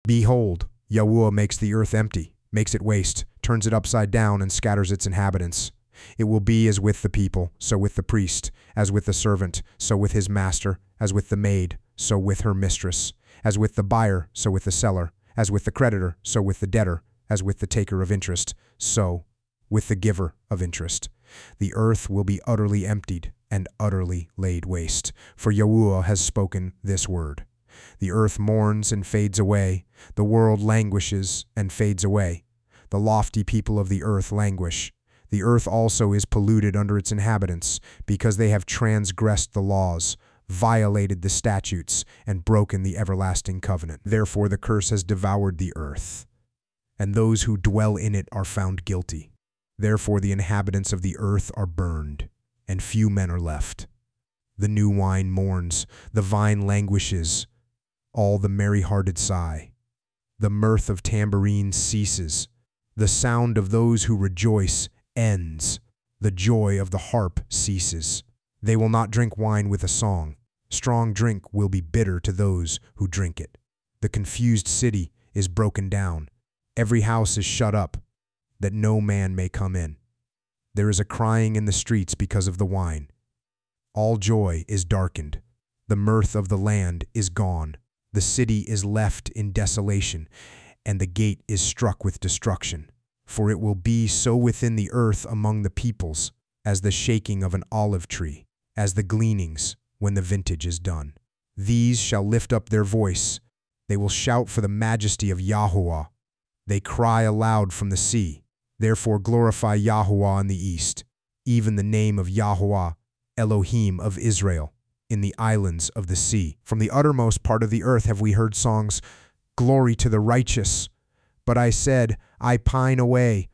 Behold, Yahuwah makes the earth empty, makes it waste, turns it upside down, and scatters its inhabitants. It will be as with the people, so with the priest, as with the servant, so with his master, as with the maid, so with her mistress, as with the buyer, so with the seller, as with the creditor, so with the debtor, as with the taker of interest, so with the giver of interest. The earth will be utterly emptied and utterly laid waste, for Yahuwah has spoken this word. The earth mourns and fades away, the world languishes and fades away. The lofty people of the earth languish. The earth also is polluted under its inhabitants, because they have transgressed the laws, violated the statutes, and broken the everlasting covenant. Therefore the curse has devoured the earth, and those who dwell in it are found guilty. Therefore the inhabitants of the earth are burned, and few men are left. The new wine mourns, the vine languishes, all the merry-hearted sigh. The mirth of tambourines ceases, the sound of those who rejoice ends, the joy of the harp ceases. They will not drink wine with a song. Strong drink will be bitter to those who drink it. The confused city is broken down. Every house is shut up, that no man may come in. There is a crying in the streets because of the wine. All joy is darkened. The mirth of the land is gone. The city is left in desolation, and the gate is struck with destruction. For it will be so within the earth among the peoples, as the shaking of an olive tree, as the gleanings when the vintage is done. These shall lift up their voice. They will shout for the majesty of Yahuwah. They cry aloud from the sea. Therefore glorify Yahuwah in the east, even the name of Yahuwah, Elohim of Israel, in the islands of the sea. From the uttermost part of the earth have we heard songs, glory to the righteous. But I said, I pine away,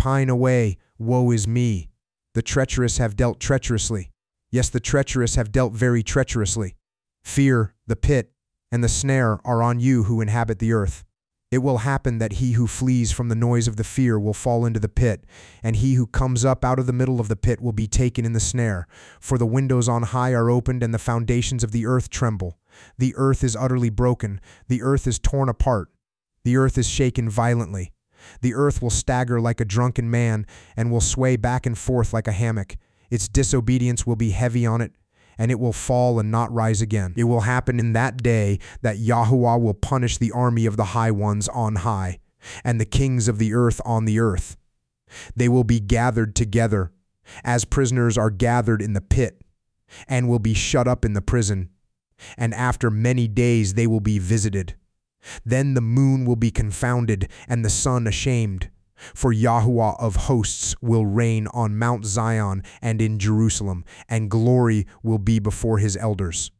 woe is me. The treacherous have dealt treacherously. Yes, the treacherous have dealt very treacherously. Fear, the pit, and the snare are on you who inhabit the earth. It will happen that he who flees from the noise of the fear will fall into the pit, and he who comes up out of the middle of the pit will be taken in the snare. For the windows on high are opened, and the foundations of the earth tremble. The earth is utterly broken. The earth is torn apart. The earth is shaken violently. The earth will stagger like a drunken man, and will sway back and forth like a hammock. Its disobedience will be heavy on it, and it will fall and not rise again. It will happen in that day that Yahuwah will punish the army of the high ones on high, and the kings of the earth on the earth. They will be gathered together, as prisoners are gathered in the pit, and will be shut up in the prison. And after many days they will be visited. Then the moon will be confounded, and the sun ashamed. For Yahuwah of hosts will reign on Mount Zion and in Jerusalem, and glory will be before his elders.